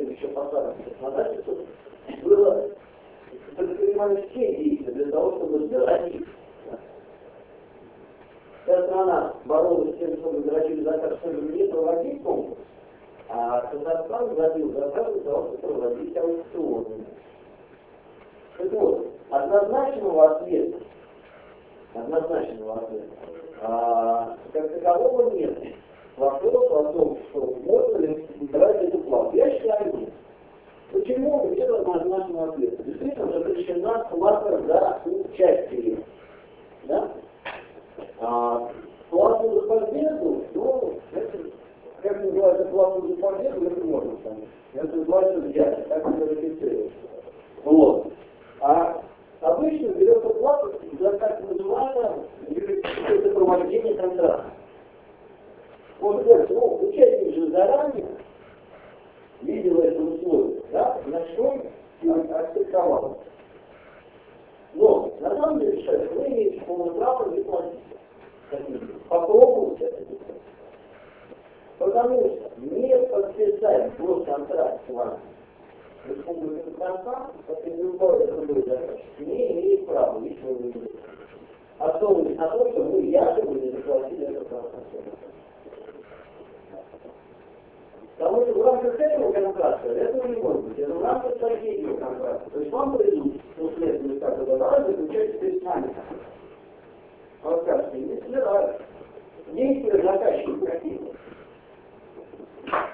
еще по законодательству, было предпринимали все действия для того, чтобы сградить. Вся страна боролась с тем, чтобы сградить заказ, чтобы не проводить конкурс, а Казахстан забил заказ для того, чтобы проводить аукционы. Так вот, однозначного ответа, как такового нет. Вопрос о том, что можно ли брать эту плату. Я считаю, нет. Почему? Нет однозначного ответа. Действительно запрещена плата за участие. Да? Плату за победу, ну, это, как называется плату за победу, это можно понять. Это называется взятие, так это регистрируется. Вот. А обычно берется плата за так называемое сопровождение контракта. Вот говорит, ну, участник же заранее видел это условие, да, на что он акцептовал. Но на самом деле, человек, вы имеете полное право не платить. Попробовать это делать. Потому что не подписать госконтракт с вами Республика Казахстан, как и любой другой заказчик, не имеет права личного выбора. Основываясь на том, что вы якобы не заплатили это право. Потому что в рамках этого контракта этого не может быть. Это в рамках стратегии контракта. То есть вам придут, следовательно, как это надо, заключать теперь с нами. А вот как, не собирают. Действия заказчика какие-то.